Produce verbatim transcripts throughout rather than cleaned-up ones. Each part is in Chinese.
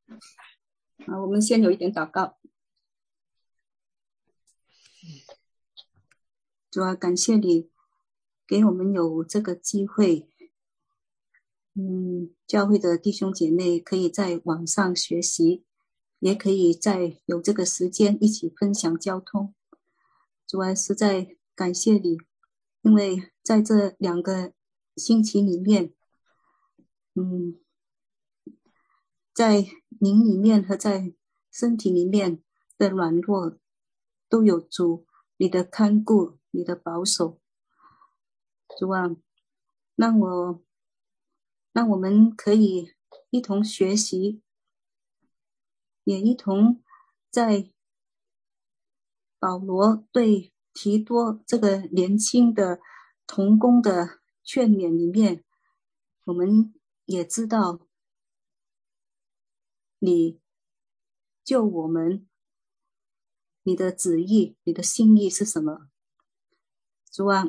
啊，我们先有一点祷告。主啊，感谢你给我们有这个机会，嗯，教会的弟兄姐妹可以在网上学习，也可以在有这个时间一起分享交通。主啊，实在感谢你，因为在这两个星期里面，嗯，在灵里面和在身体里面的软弱都有主你的看顾，你的保守。主啊，让我让我们可以一同学习，也一同在保罗对提多这个年轻的同工的劝勉里面，我们也知道你救我们，你的旨意，你的心意是什么。主啊，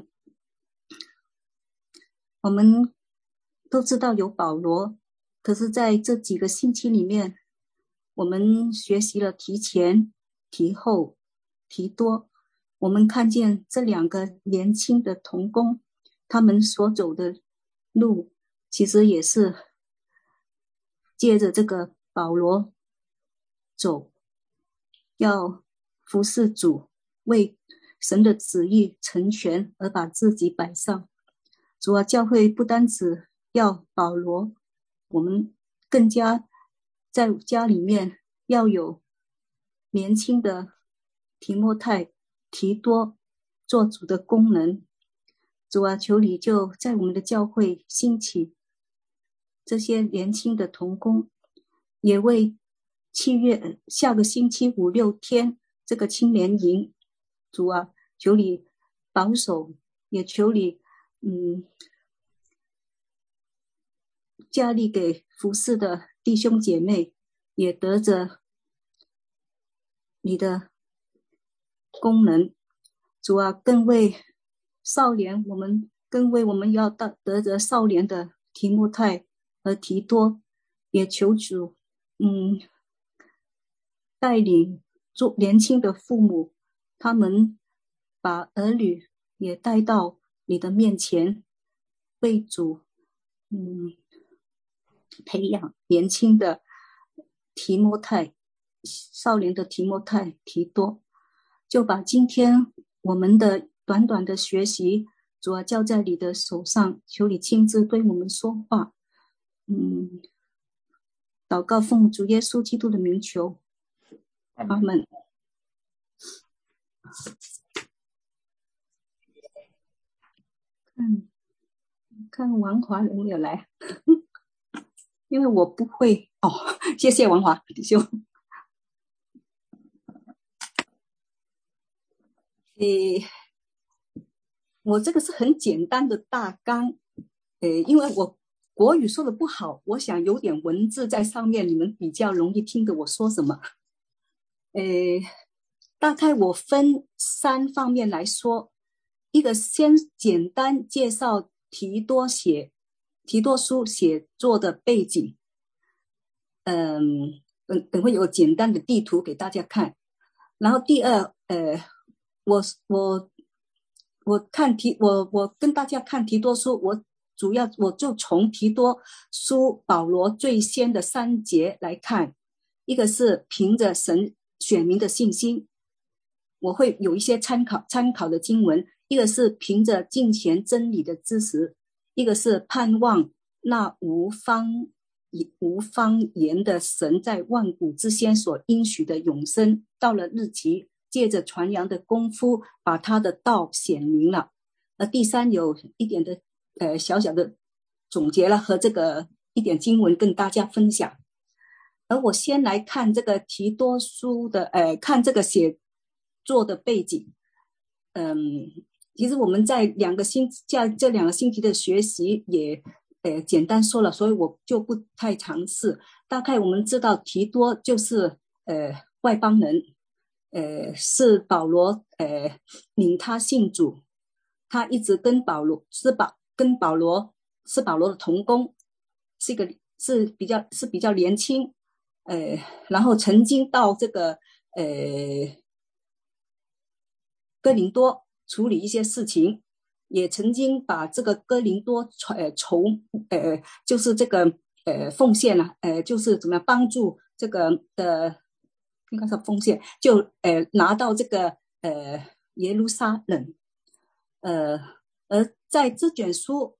我们都知道有保罗，可是在这几个星期里面，我们学习了提前、提后、提多，我们看见这两个年轻的同工，他们所走的路其实也是接着这个保罗走，要服侍主，为神的旨意成全而把自己摆上。主啊，教会不单只要保罗，我们更加在家里面要有年轻的提摩太、提多做主的功能。主啊，求你就在我们的教会兴起这些年轻的同工，也为七月下个星期五六天这个青年营，主啊，求你保守，也求你嗯，加力给服侍的弟兄姐妹，也得着你的功能。主啊，更为少年，我们更为我们要得着少年的提摩太和提多，也求主嗯带领做年轻的父母，他们把儿女也带到你的面前，为主嗯培养年轻的提摩太，少年的提摩太提多，就把今天我们的短短的学习，主要交在你的手上，求你亲自对我们说话。嗯，祷告奉主耶稣基督的名求，阿们。看看王华有没有来，因为我不会哦。谢谢王华弟兄。诶，我这个是很简单的大纲，诶，因为我国语说的不好，我想有点文字在上面，你们比较容易听得我说什么。诶，大概我分三方面来说，一个先简单介绍提多写提多书写作的背景，嗯，等等会有简单的地图给大家看。然后第二，呃，我我我看提我我跟大家看提多书，我主要我就从提多书保罗最先的三节来看，一个是凭着神选民的信心，我会有一些参考参考的经文，一个是凭着敬虔真理的知识，一个是盼望那无方无方言的神在万古之先所应许的永生，到了日期，借着传扬的功夫把他的道显明了。而第三有一点的呃小小的总结了，和这个一点经文跟大家分享。而我先来看这个提多书的呃看这个写作的背景。嗯，其实我们在两个星在这两个星期的学习也呃简单说了，所以我就不太尝试。大概我们知道提多就是呃外邦人，呃是保罗呃领他信主，他一直跟保罗是保跟保罗是保罗的同工，是一个是比较是比较年轻， 呃，然后曾经到这个呃哥林多处理一些事情，也曾经把这个哥林多呃筹呃就是这个呃奉献啊，呃就是怎么样帮助这个的应该是奉献，就呃拿到这个呃耶路撒冷，呃而在这卷书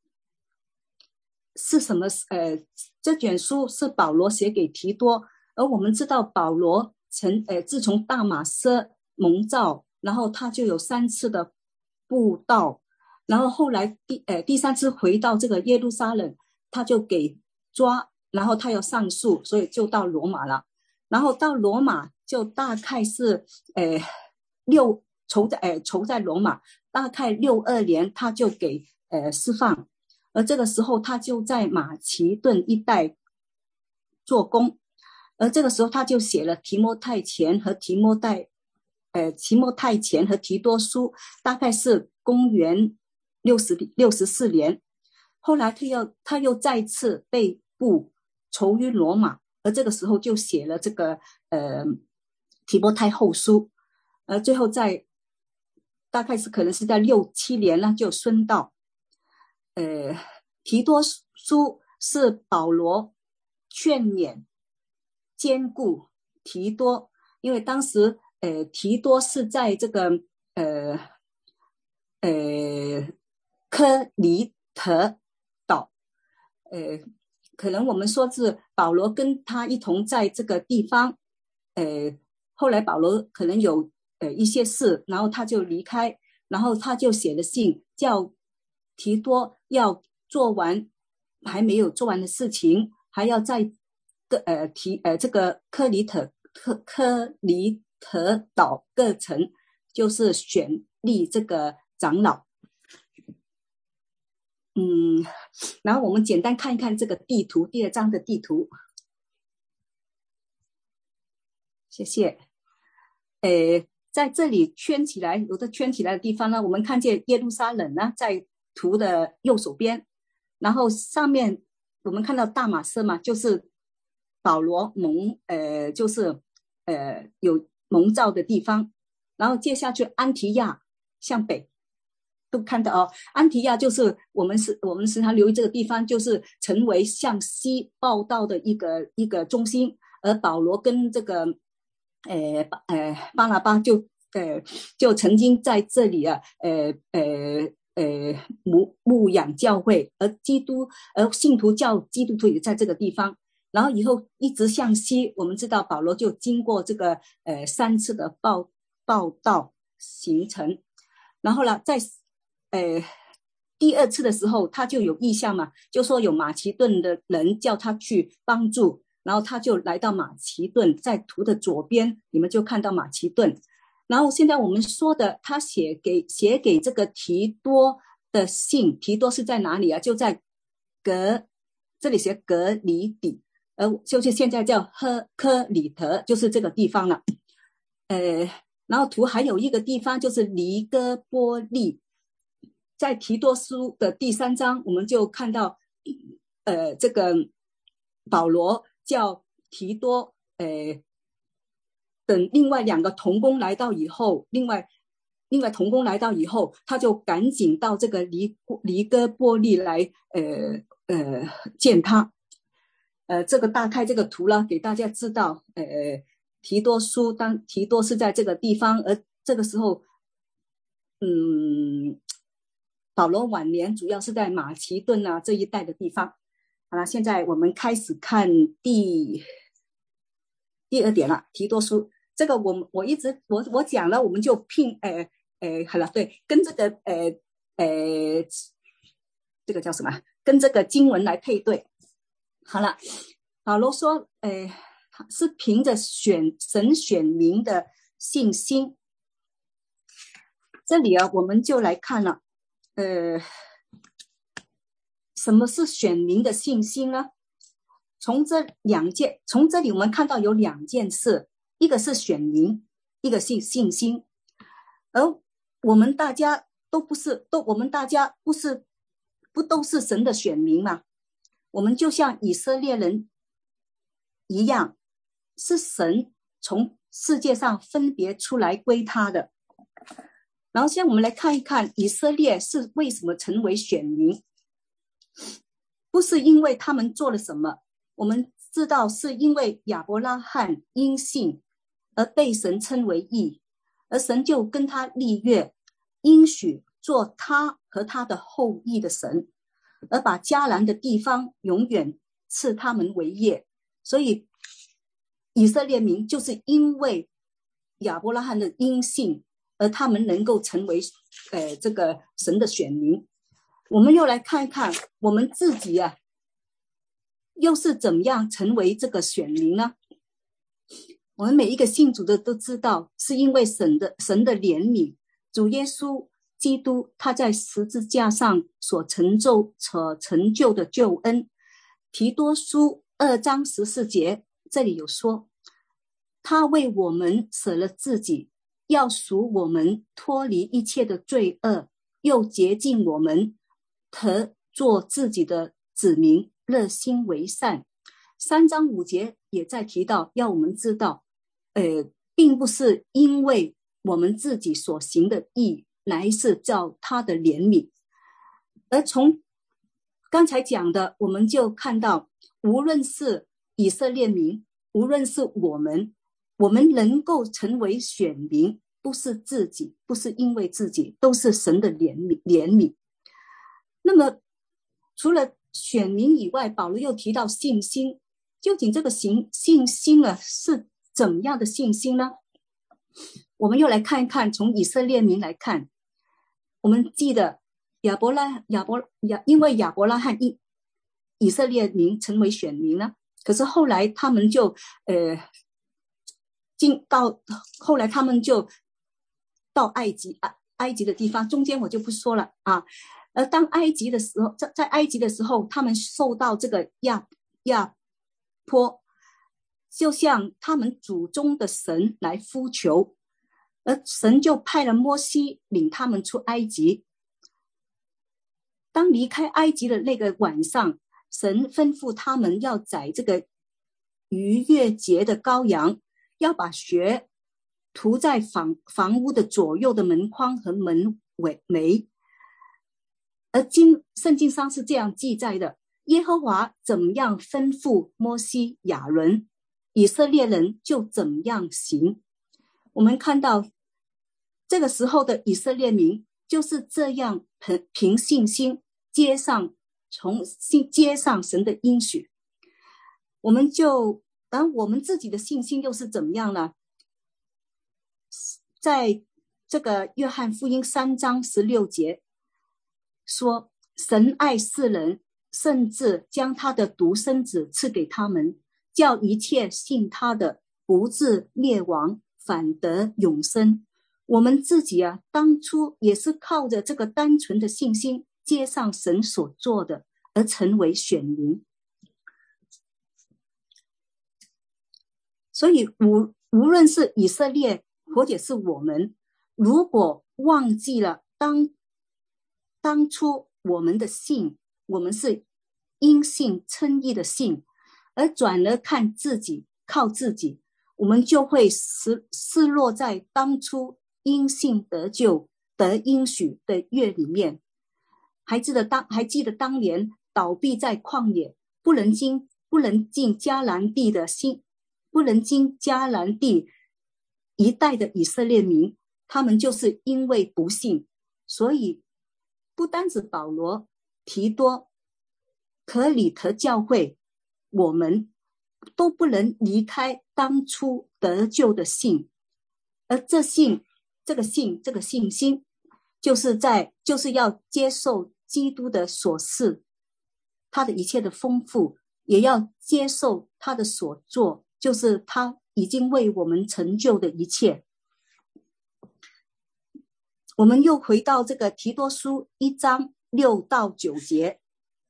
是什么？呃，这卷书是保罗写给提多，而我们知道保罗曾呃自从大马色蒙召，然后他就有三次的布道，然后后来第呃第三次回到这个耶路撒冷，他就给抓，然后他要上诉，所以就到罗马了。然后到罗马就大概是呃六囚在呃囚在罗马，大概六二年他就给呃释放。而这个时候他就在马其顿一带做工，而这个时候他就写了提摩太前和提摩太呃提摩太前和提多书，大概是公元六十六十四年。后来他又他又再次被捕囚于罗马，而这个时候就写了这个呃提摩太后书，而最后在大概是可能是在六七年呢就升到呃，提多书是保罗劝勉、兼顾提多，因为当时呃提多是在这个呃呃科尼特岛，呃，可能我们说是保罗跟他一同在这个地方，呃，后来保罗可能有呃一些事，然后他就离开，然后他就写了信叫提多要做完还没有做完的事情，还要在个呃提呃这个克里特克克里特岛各城，就是选立这个长老。嗯，然后我们简单看一看这个地图，第二章的地图。谢谢。呃，在这里圈起来，有的圈起来的地方呢，我们看见耶路撒冷呢，在图的右手边，然后上面我们看到大马色嘛，就是保罗蒙呃，就是呃有蒙召的地方，然后接下去安提亚向北。都看到哦，安提亚就是我们是我们时常留意这个地方，就是成为向西报道的一个一个中心，而保罗跟这个呃呃巴拿巴就呃就曾经在这里啊呃呃呃牧牧养教会，而基督而信徒教基督徒也在这个地方，然后以后一直向西，我们知道保罗就经过这个呃三次的报报道行程，然后呢在呃，第二次的时候，他就有意向嘛，就说有马其顿的人叫他去帮助，然后他就来到马其顿，在图的左边，你们就看到马其顿。然后现在我们说的，他写给写给这个提多的信，提多是在哪里啊？就在格，这里写格里底，呃，就是现在叫赫科里特，就是这个地方了。呃，然后图还有一个地方就是尼哥波利。在提多书的第三章，我们就看到，呃，这个保罗叫提多，呃，等另外两个同工来到以后，另外另外同工来到以后，他就赶紧到这个尼尼哥波利来，呃呃见他。呃，这个大概这个图呢，给大家知道，呃，提多书当提多是在这个地方，而这个时候，嗯。保罗晚年主要是在马其顿啊这一带的地方。好了，现在我们开始看第第二点了，提多书。这个我我一直我我讲了，我们就拼，呃呃，好了，对，跟这个呃呃这个叫什么？跟这个经文来配对。好了，保罗说，呃，是凭着选神选民的信心。这里啊，我们就来看了。呃，什么是选民的信心呢？从这两件，从这里我们看到有两件事，一个是选民，一个是信心。而我们大家都不是，都我们大家不是，不都是神的选民吗？我们就像以色列人一样， 是神从世界上分别出来归他的。然后现在我们来看一看以色列是为什么成为选民，不是因为他们做了什么，我们知道是因为亚伯拉罕因信而被神称为义，而神就跟他立约，应许做他和他的后裔的神，而把迦南的地方永远赐他们为业。所以以色列民就是因为亚伯拉罕的因信，而他们能够成为呃这个神的选民。我们又来看看我们自己啊，又是怎么样成为这个选民呢？我们每一个信主的都知道，是因为神的神的怜悯，主耶稣基督他在十字架上所成就所成就的救恩。提多书二章十四节这里有说，他为我们舍了自己，要赎我们脱离一切的罪恶，又洁净我们，特做自己的子民，热心为善。三章五节也在提到，要我们知道呃，并不是因为我们自己所行的义，乃是照他的怜悯。而从刚才讲的，我们就看到，无论是以色列民，无论是我们，我们能够成为选民，不是自己，不是因为自己，都是神的怜悯怜悯。那么除了选民以外，保罗又提到信心，究竟这个信信心啊是怎么样的信心呢？我们又来看一看，从以色列民来看，我们记得亚伯拉亚伯亚，因为亚伯拉罕以以色列民成为选民呢，可是后来他们就呃进到后来他们就到埃及埃埃及的地方，中间我就不说了啊。而当埃及的时候，在在埃及的时候，他们受到这个亚亚坡，就像他们祖宗的神来呼求，而神就派了摩西领他们出埃及。当离开埃及的那个晚上，神吩咐他们要宰这个逾越节的羔羊，要把血涂在房房屋的左右的门框和门楣。而经圣经上是这样记载的，耶和华怎么样吩咐摩西亚伦，以色列人就怎么样行。我们看到这个时候的以色列民就是这样凭信心接上从接上神的应许。我们就然后我们自己的信心又是怎么样呢？在这个约翰福音三章十六节说，神爱世人，甚至将他的独生子赐给他们，叫一切信他的不至灭亡，反得永生。我们自己啊，当初也是靠着这个单纯的信心接上神所做的，而成为选民。所以无无论是以色列或者是我们，如果忘记了当当初我们的信，我们是因信称义的信，而转而看自己靠自己，我们就会失失落在当初因信得救得应许的约里面。还记得当还记得当年倒闭在旷野，不能进不能进迦南地的心不能进迦南地一带的以色列民，他们就是因为不信，所以不单指保罗、提多、可里特教会，我们都不能离开当初得救的信。而这信这个信这个信心就是在就是要接受基督的所赐，他的一切的丰富，也要接受他的所做，就是他已经为我们成就的一切。我们又回到这个提多书一章六到九节，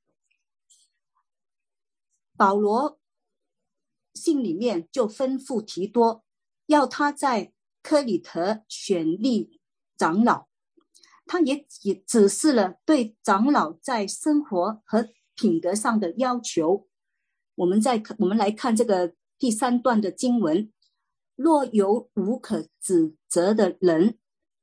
保罗信里面就吩咐提多，要他在科里特选立长老。他也指示了对长老在生活和品格上的要求。我们再我们来看这个第三段的经文，若有无可指责的人，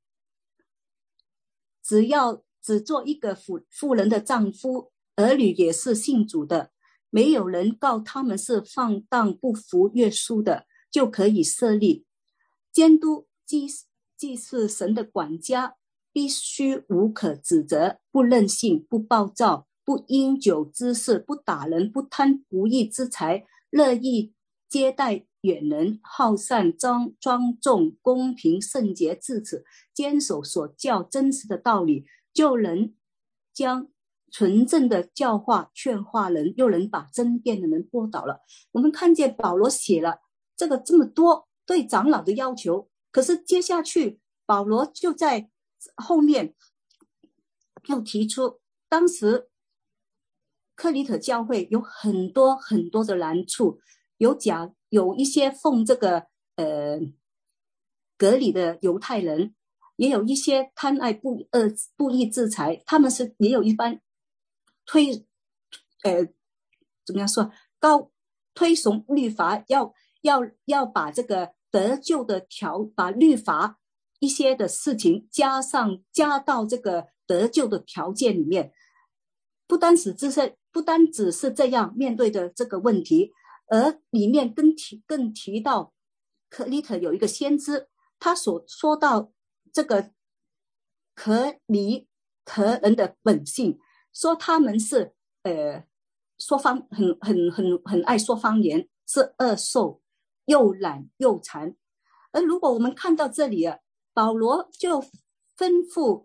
只要只做一个妇妇人的丈夫，儿女也是信主的，没有人告他们是放荡不服约束的，就可以设立。监督既既是神的管家，必须无可指责，不任性，不暴躁，不因酒滋事，不打人，不贪不义之财，乐意接待远人，好善庄庄重，公平圣洁，至此坚守所教真实的道理，就能将纯正的教化劝化人，又能把争辩的人拨倒了。我们看见保罗写了这个这么多对长老的要求，可是接下去保罗就在后面又提出，当时克里特教会有很多很多的难处，有假有一些奉这个呃割礼的犹太人，也有一些贪爱不呃不义之财，他们是也有一般推呃怎么样说高推崇律法，要要要把这个得救的条把律法一些的事情加上加到这个得救的条件里面，不单只是不单只是这样面对的这个问题，而里面更提更提到克里特有一个先知，他所说到这个可离可人的本性，说他们是呃说方很很很很爱说方言，是恶兽，又懒又馋。而如果我们看到这里啊，保罗就吩咐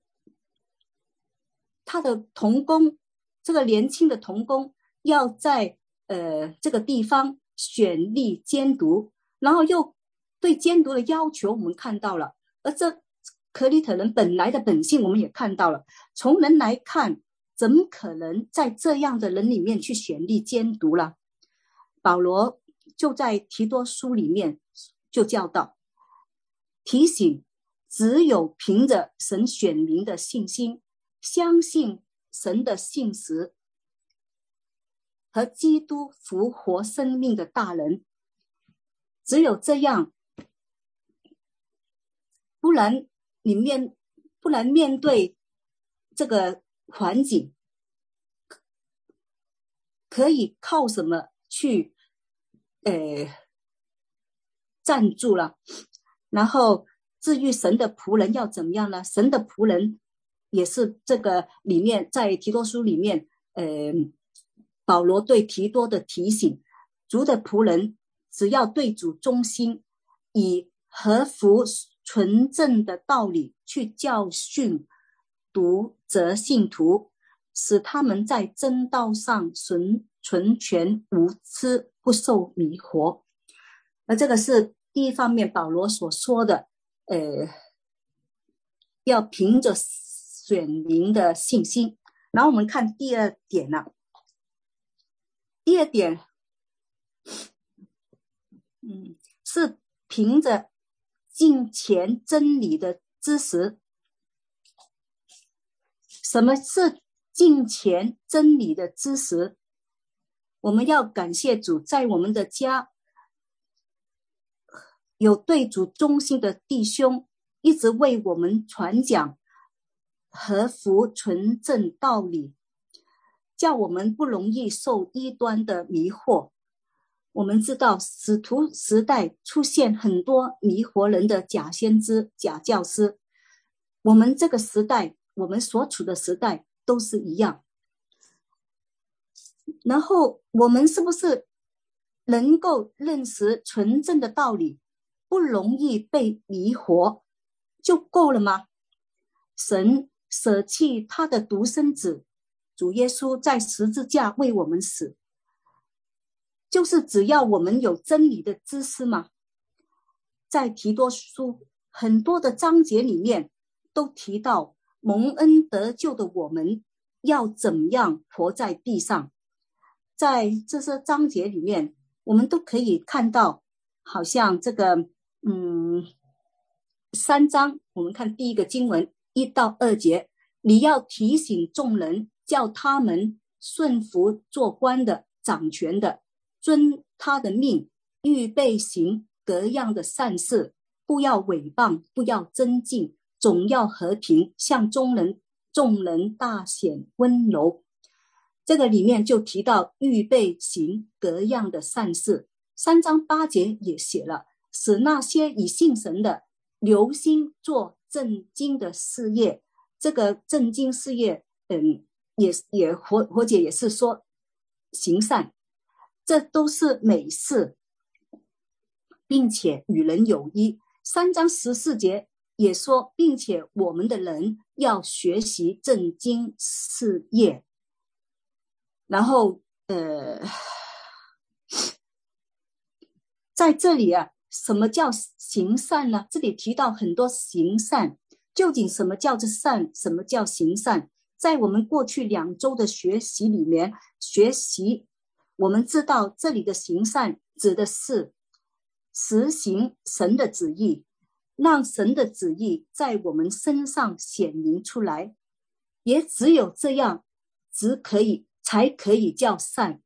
他的同工，这个年轻的同工要在呃这个地方选立监督，然后又对监督的要求我们看到了，而这可里特人本来的本性我们也看到了，从人来看，怎么可能在这样的人里面去选立监督了？保罗就在提多书里面就教导提醒，只有凭着神选民的信心，相信神的信实和基督复活生命的大人，只有这样，不然你面不然面对这个环境，可以靠什么去呃站住了？然后至于神的仆人要怎么样呢？神的仆人也是这个里面在提多书里面呃保罗对提多的提醒，主的仆人只要对主忠心，以合乎纯正的道理去教训读责信徒，使他们在真道上纯纯全无知，不受迷惑。而这个是第一方面保罗所说的呃，要凭着选民的信心。然后我们看第二点了、啊，第二点嗯，是凭着敬虔真理的知识。什么是敬虔真理的知识？我们要感谢主，在我们的家有对主忠心的弟兄，一直为我们传讲合乎纯正道理，叫我们不容易受异端的迷惑。我们知道使徒时代出现很多迷惑人的假先知、假教师，我们这个时代，我们所处的时代都是一样。然后我们是不是能够认识纯正的道理，不容易被迷惑就够了吗？神舍弃他的独生子主耶稣在十字架为我们死，就是只要我们有真理的知识吗？在提多书很多的章节里面都提到蒙恩得救的我们要怎么样活在地上。在这些章节里面我们都可以看到，好像这个嗯，三章我们看第一个经文一到二节，你要提醒众人，叫他们顺服做官的、掌权的，遵他的命， 预备行各样的善事，不要诽谤，不要争竞，总要和平，向众人众人大显温柔。这个里面就提到预备行各样的善事，三章八节也写了，使那些以信神的留心做正经的事业。这个正经事业，嗯，也也或或者也是说行善，这都是美事，并且与人有益。三章十四节也说，并且我们的人要学习正经事业。然后呃，在这里啊，什么叫行善呢？这里提到很多行善，究竟什么叫做善，什么叫行善？在我们过去两周的学习里面，学习我们知道这里的行善指的是实行神的旨意，让神的旨意在我们身上显明出来，也只有这样只可以才可以叫善。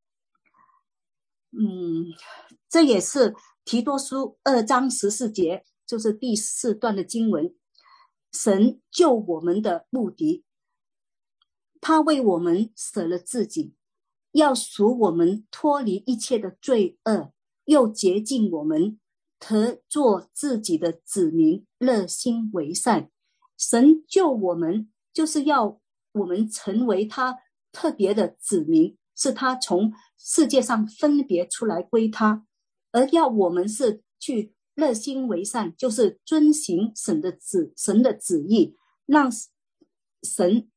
嗯，这也是提多书二章十四节，就是第四段的经文，神救我们的目的，他为我们舍了自己，要赎我们脱离一切的罪恶，又洁净我们，可做自己的子民，热心为善。神救我们就是要我们成为他特别的子民，是他从世界上分别出来归他，而要我们是去热心为善，就是遵行神的旨神的旨意，让神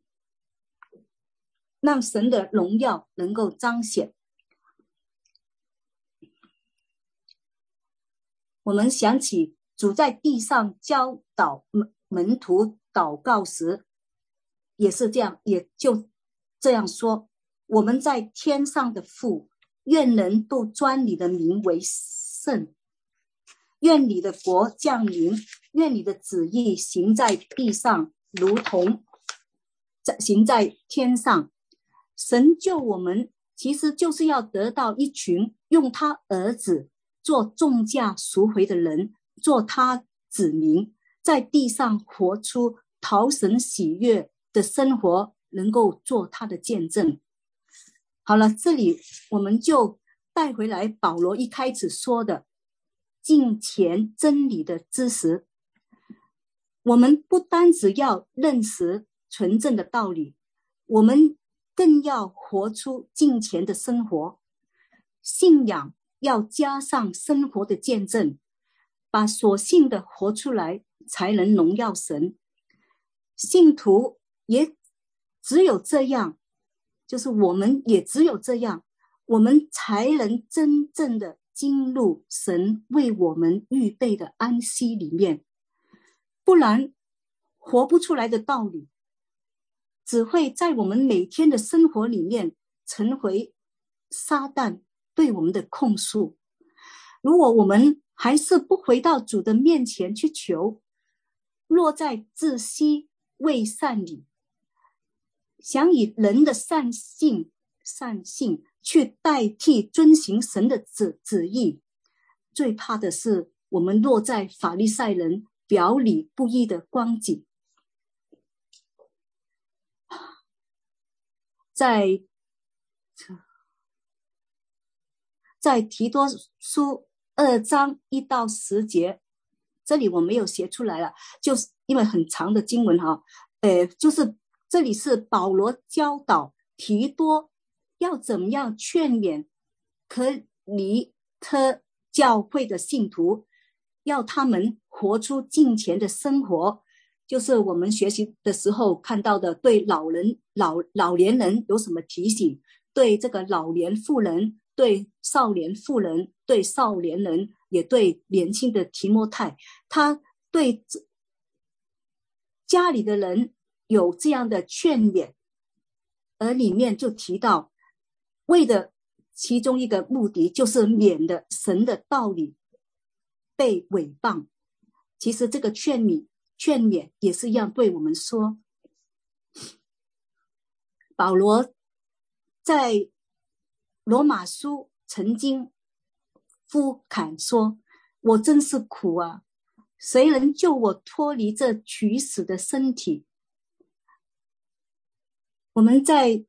让神的荣耀能够彰显。我们想起主在地上教导门徒祷告时也是这样，也就这样说，我们在天上的父，愿人都尊你的名为圣，愿你的国降临，愿你的旨意行在地上，如同行在天上。神救我们其实就是要得到一群用他儿子做重价赎回的人，做他子民，在地上活出讨神喜悦的生活，能够做他的见证。好了，这里我们就带回来保罗一开始说的敬虔真理的知识。我们不单只要认识纯正的道理，我们更要活出敬虔的生活。信仰要加上生活的见证，把所信的活出来，才能荣耀神。信徒也只有这样，就是我们也只有这样，我们才能真正的进入神为我们预备的安息里面。不然活不出来的道理，只会在我们每天的生活里面成为撒旦对我们的控诉。如果我们还是不回到主的面前去求，落在自欺为善里，想以人的善性善性去代替遵行神的 旨, 旨意，最怕的是我们落在法利赛人表里不一的光景。在在提多书二章一到十节，这里我没有写出来了，就是因为很长的经文哈，呃，就是这里是保罗教导提多要怎么样劝勉可尼特教会的信徒，要他们活出敬虔的生活。就是我们学习的时候看到的，对老人老老年人有什么提醒，对这个老年妇人，对少年妇人，对少年人，也对年轻的提摩太，他对家里的人有这样的劝勉，而里面就提到为的其中一个目的就是免得神的道理被毁谤。其实这个劝勉劝勉也是一样对我们说。保罗在罗马书曾经呼喊说，我真是苦啊，谁能救我脱离这取死的身体？我们在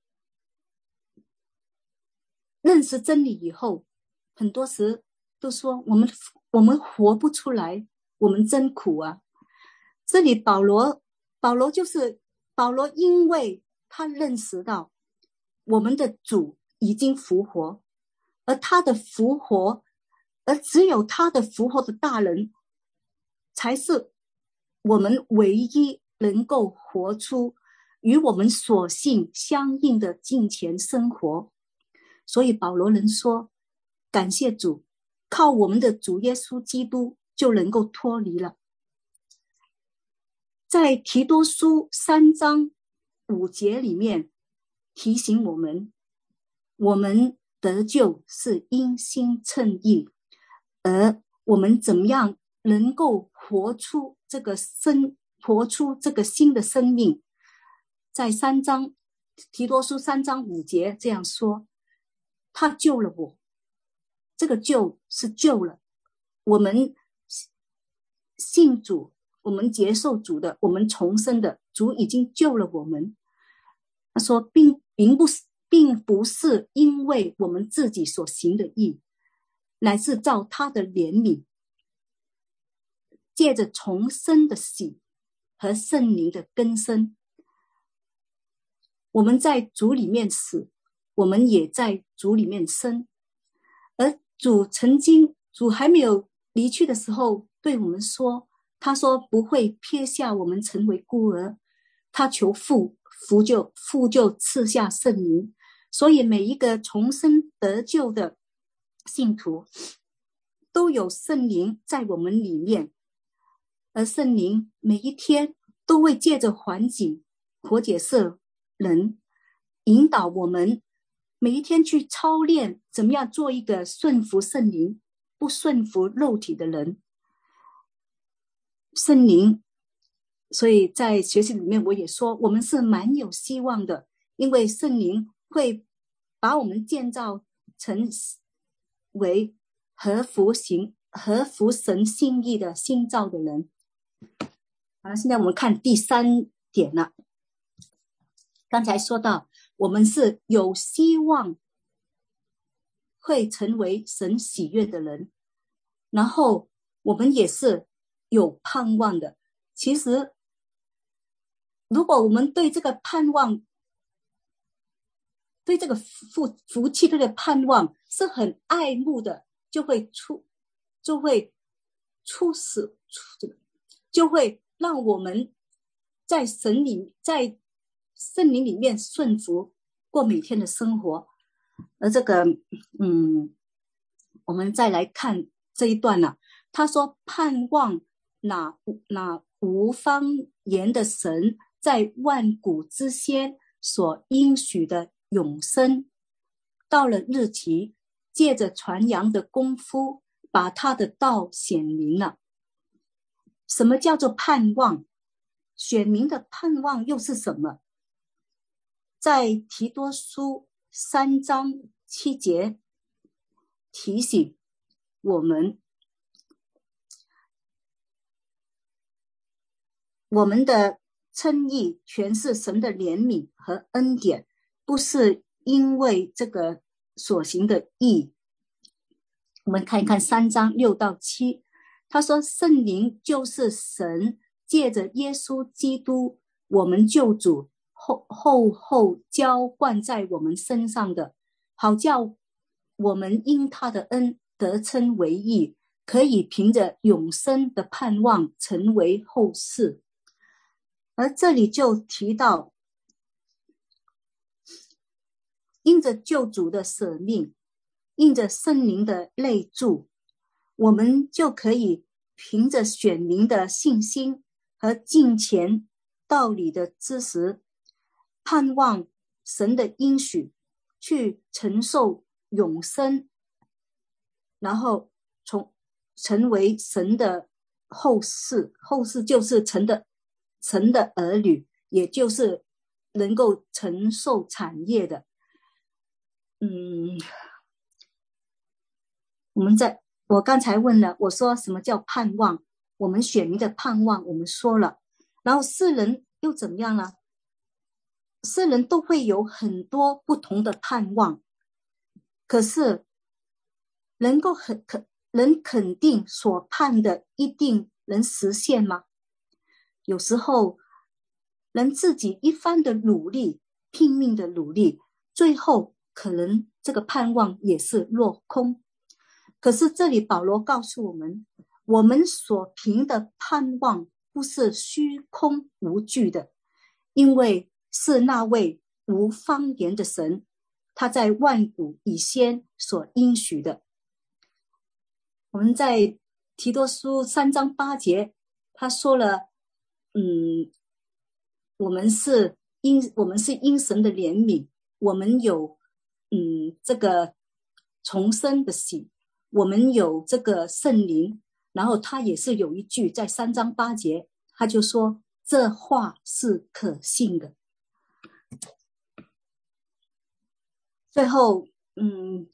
认识真理以后，很多时都说我们我们活不出来，我们真苦啊。这里保罗保罗就是保罗，因为他认识到我们的主已经复活，而他的复活，而只有他的复活的大能，才是我们唯一能够活出与我们所信相应的敬虔生活。所以保罗能说，感谢主，靠我们的主耶稣基督就能够脱离了。在提多书三章五节里面提醒我们，我们得救是因信称义，而我们怎么样能够活出这个生活出这个新的生命，在三章提多书三章五节这样说，他救了我，这个救是救了我们信主，我们接受主的，我们重生的，主已经救了我们。他说并并不是并不是因为我们自己所行的义，乃是照他的怜悯，借着重生的喜和圣灵的更生，我们在主里面死，我们也在主里面生。而主曾经主还没有离去的时候对我们说，他说不会撇下我们成为孤儿，他求父，父就父就赐下圣灵。所以每一个重生得救的信徒都有圣灵在我们里面，而圣灵每一天都会借着环境或者是人引导我们每一天去操练怎么样做一个顺服圣灵不顺服肉体的人。圣灵，所以在学习里面我也说我们是蛮有希望的，因为圣灵会把我们建造成为合乎行合乎神心意的新造的人。好了，现在我们看第三点了。刚才说到我们是有希望会成为神喜悦的人，然后我们也是有盼望的。其实如果我们对这个盼望，对这个福福气这个盼望是很爱慕的，就会出就会出使这个就会让我们在神里在圣灵里面顺服过每天的生活。而这个嗯，我们再来看这一段了、啊、他说盼望那那无方言的神在万古之先所应许的永生，到了日期借着传扬的功夫把他的道显明了。什么叫做盼望？选民的盼望又是什么？在提多书三章七节提醒我们，我们的称义全是神的怜悯和恩典，不是因为这个所行的义。我们看一看三章六到七，他说圣灵就是神借着耶稣基督我们救主后后后浇灌在我们身上的，好叫我们因他的恩得称为义，可以凭着永生的盼望成为后世。而这里就提到因着救主的舍命，因着圣灵的内住，我们就可以凭着选民的信心和敬虔道理的知识，盼望神的应许，去承受永生，然后从成为神的后世。后世就是神的神的儿女，也就是能够承受产业的。嗯，我们再我刚才问了，我说什么叫盼望？我们选民的盼望，我们说了，然后世人又怎么样呢？世人都会有很多不同的盼望，可是能够很肯能肯定所盼的一定能实现吗？有时候人自己一番的努力，拼命的努力，最后可能这个盼望也是落空。可是这里保罗告诉我们，我们所凭的盼望不是虚空无据的，因为是那位无方言的神，他在万古以先所应许的。我们在提多书三章八节，他说了，嗯，我们是因我们是因神的怜悯，我们有嗯这个重生的喜，我们有这个圣灵，然后他也是有一句在三章八节，他就说这话是可信的。最后，嗯，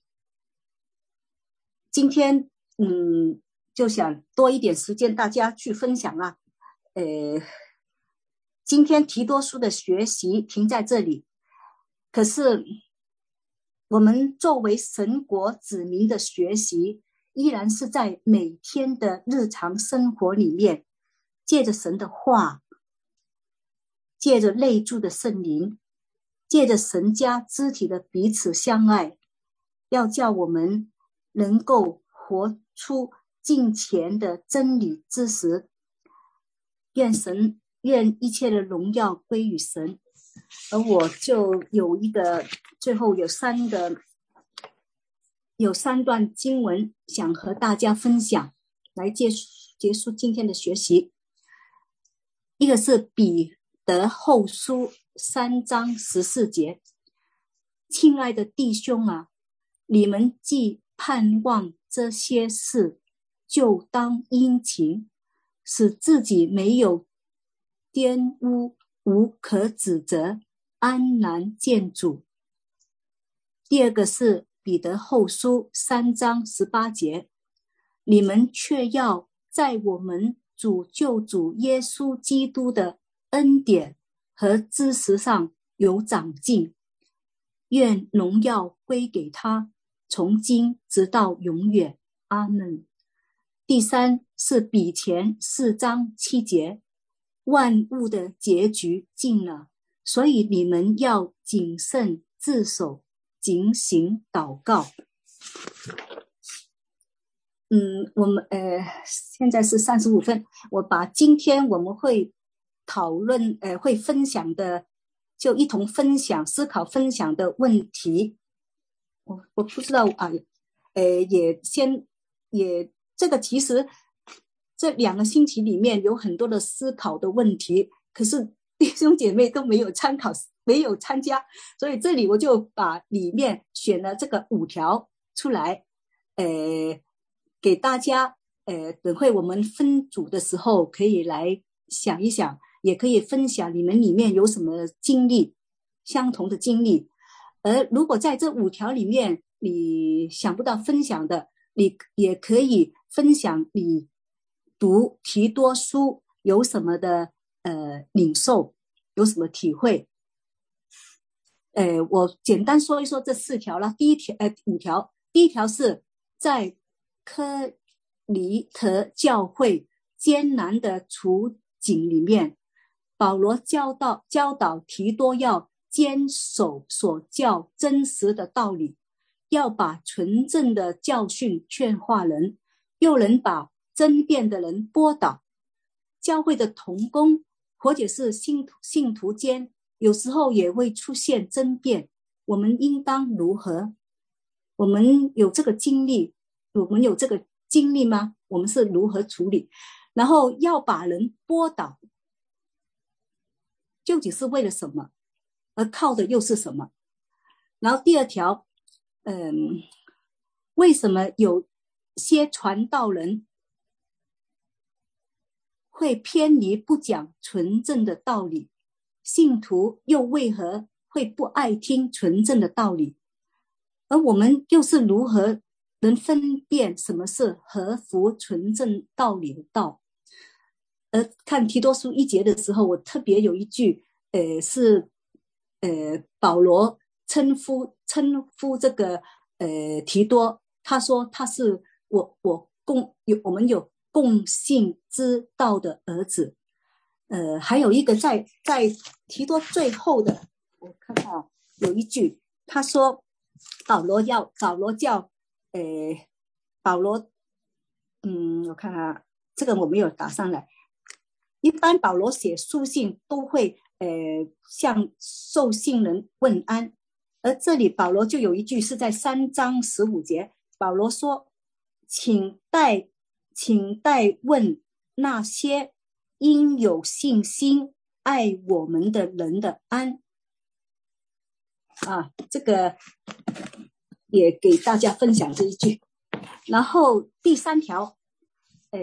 今天嗯就想多一点时间大家去分享啊，呃，今天提多书的学习停在这里，可是我们作为神国子民的学习，依然是在每天的日常生活里面，借着神的话，借着内住的圣灵，借着神家肢体的彼此相爱，要叫我们能够活出敬虔的真理之时。愿神愿一切的荣耀归于神。而我就有一个最后有三个有三段经文想和大家分享，来结束结束今天的学习。一个是彼得后书三章十四节，亲爱的弟兄啊，你们既盼望这些事，就当殷勤，使自己没有玷污，无可指责，安然见主。第二个是彼得后书三章十八节，你们却要在我们主救主耶稣基督的恩典和知识上有长进，愿荣耀归给他，从今直到永远。阿们。第三是彼前四章七节，万物的结局近了，所以你们要谨慎自守，警醒祷告。嗯，我们呃现在是三十五分，我把今天我们会讨论呃会分享的，就一同分享思考分享的问题。我我不知道啊，呃也先也这个其实这两个星期里面有很多的思考的问题，可是弟兄姐妹都没有参考，没有参加，所以这里我就把里面选了这个五条出来，呃，给大家，呃，等会我们分组的时候可以来想一想，也可以分享你们里面有什么经历，相同的经历。而如果在这五条里面你想不到分享的，你也可以分享你读提多书有什么的呃领受，有什么体会。呃，我简单说一说这四条了。第一条，呃，五条。第一条是在科尼特教会艰难的处境里面，保罗教导教导提多要坚守所教真实的道理，要把纯正的教训劝化人，又能把争辩的人拨倒。教会的同工或者是信徒信徒间有时候也会出现争辩，我们应当如何？我们有这个经历，我们有这个经历吗？我们是如何处理？然后要把人拨倒，究竟是为了什么？而靠的又是什么？然后第二条，嗯，为什么有些传道人会偏离不讲纯正的道理？信徒又为何会不爱听纯正的道理？而我们又是如何能分辨什么是合乎纯正道理的道。而看提多书一节的时候，我特别有一句，呃，是呃保罗称呼称呼这个呃提多，他说他是我我共有我们有共信之道的儿子。呃，还有一个在在提多最后的，我看看啊，有一句他说保罗要保罗叫呃保罗，嗯，我看看这个我没有打上来。一般保罗写书信都会呃向受信人问安，而这里保罗就有一句是在三章十五节，保罗说：“请代请代问那些因有信心爱我们的人的安。”啊，这个也给大家分享这一句。然后第三条，呃，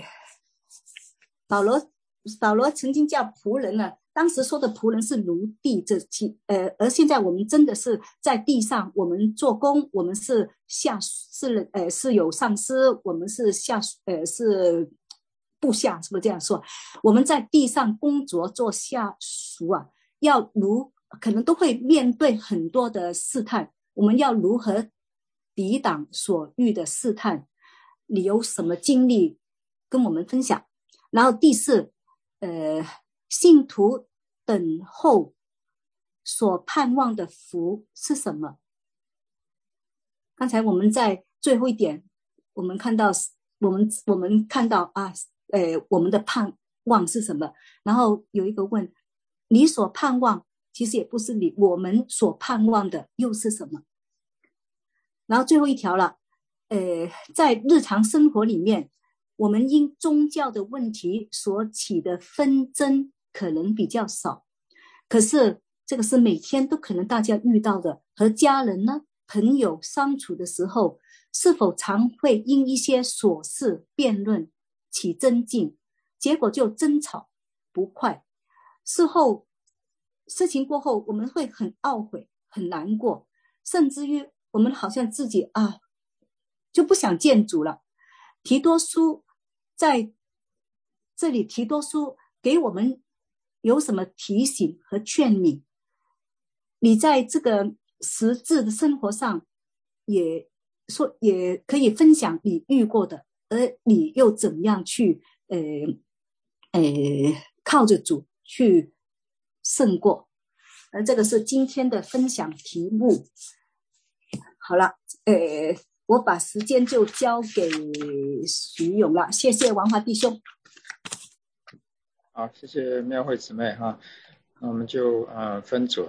保罗保罗曾经叫仆人呢，当时说的仆人是奴隶这期，呃，而现在我们真的是在地上，我们做工，我们是下是呃是有上司，我们是下呃是部下，是不是这样说？我们在地上工作做下属啊，要如可能都会面对很多的试探，我们要如何抵挡所遇的试探？你有什么经历跟我们分享？然后第四，呃，信徒等候所盼望的福是什么？刚才我们在最后一点，我们看到，我们我们看到啊，呃，我们的盼望是什么？然后有一个问，你所盼望，其实也不是你，我们所盼望的又是什么？然后最后一条了，呃，在日常生活里面，我们因宗教的问题所起的纷争可能比较少，可是这个是每天都可能大家遇到的。和家人呢、朋友相处的时候，是否常会因一些琐事辩论起争竞，结果就争吵不快，事后事情过后我们会很懊悔很难过，甚至于我们好像自己啊就不想见主了。提多书在这里，提多书给我们有什么提醒和劝勉？你在这个实质的生活上也说也可以分享你遇过的，而你又怎样去呃呃靠着主去胜过？而这个是今天的分享题目。好了，呃，我把时间就交给徐勇了，谢谢王华弟兄。 好，谢谢妙慧姊妹哈，那我们就呃分组